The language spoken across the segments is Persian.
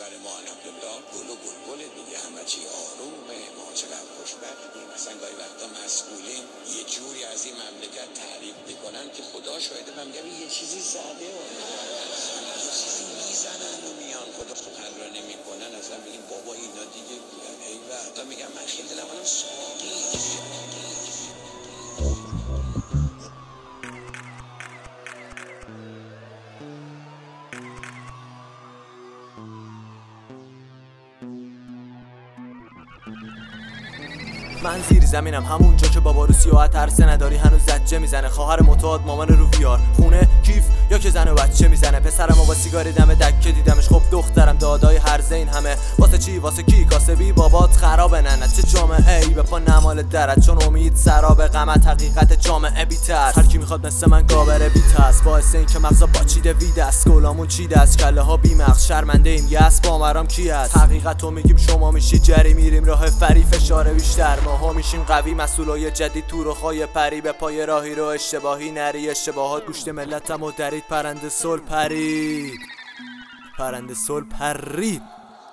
کشور ما الحمدلله گل و بلبل دیگه، همه چی آرومه، ما چقدر خوشبختیم. مثلا گاهی وقتا مسئولین یه جوری از این مملکت تعریف میکنن که خدا شاهده، من میگم یه چیزی زده و یه چیزی میزنن و میان، خدا سخن را نمیکنن. اصلا میگیم بابا اینا دیگه ای وقتا میگم من خیلی دلم منم ساقی. من زیر زمینم، همونجا که بابا رو سیاحت ترسه نداری هنوز زجه میزنه. خواهر متعاد مامان رو بیار خونه کیف یا که زن و بچه میزنه. پسرم با سیگاری دم دکه دیدمش، خب دخترم دادای هرزه. این همه واسه چی؟ واسه کی؟ کاسبی بابات خرابه نه چه جامعه ای به پا نمال درد، چون امید سراب غمت حقیقت جامعه بی‌ترس. هر کی میخواد مثل من گاوره بی‌ترس، باعث این که مغزا باچیده ویده است، گلامون چیده است، کله ها بی‌مغز. شرمنده ایم یس با مرام کی است؟ حقیقتو میگیم شما میشی جری، میریم راه فری فشار بیشتر، ماها میشیم قوی. مسئولای جدید تو رخای پری، به پای راهی رو اشتباهی نری. اشتباهات گوشت ملتم و درید، پرنده صلح پرید، پرنده صلح پرید.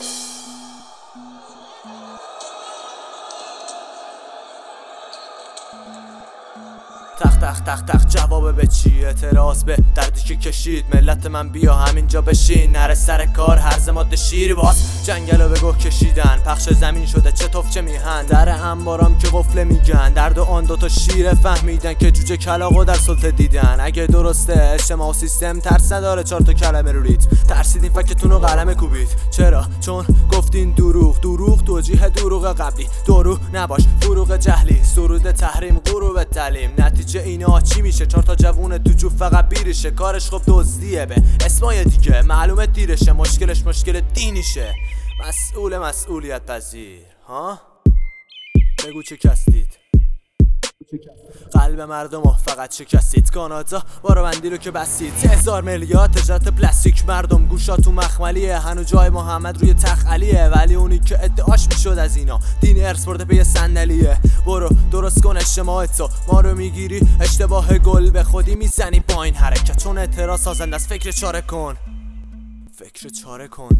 تخت تخت تخت تخت جواب به چی؟ اعتراض به دردی که کشید ملت من، بیا همینجا بشین. نره سر کار هرز ماده شیر، باز جنگلو به گوه کشیدن. پخش زمین شده چه توف چه میهن، در انبارام که قفله میگن. درد و آن دوتا شیر فهمیدن که جوجه کلاغو در سلطه دیدن. اگه درسته اجتماع و سیستم ترس نداره، 4 تا کلمه رو رید. ترسیدین فکتون رو قلمه کوبید. چرا؟ چون گفتین دروغ. دروغ توجیه دروغ قبلی. درو نباش فروغ جهلی، سرود تحریم غروب تعلیم. نتیجه اینا چی میشه؟ 4 تا جوون تو جو فقط بیرشه. کارش خب دزدیه به اسمای دیگه، معلومه دیرشه. مشکلش مشکل دینیشه. مسئولیت پذیر ها؟ بگو چه کستید؟ قلب مردمو فقط شکستید. کانادا بارابندی رو که بستید. 1000 میلیارد تجارت پلاستیک. مردم گوشا تو مخملیه، هنو جای محمد روی تخت علیه. ولی اونی که ادعاش میشد از اینا دین ارث برده به صندلیه. برو درست کن اجتماع تو، ما رو میگیری اشتباه گل به خودی میزنی با این حرکت. چون اعتراض سازنده است، فکر چاره کن، فکر چاره کن.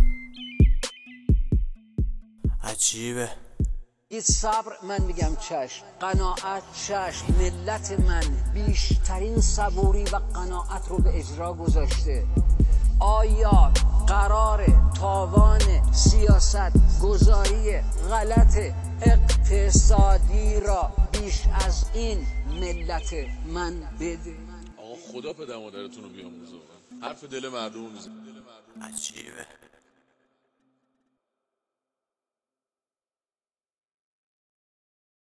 عجیبه. این صبر من میگم چشم، قناعت چشم. ملت من بیشترین صبوری و قناعت رو به اجرا گذاشته. آیا قرار تاوان سیاست گذاری غلط اقتصادی را بیش از این ملت من بده؟ آقا خدا پدر مادرتون رو بیامرزه، حرف دل مردم رو میزنه. عجیبه.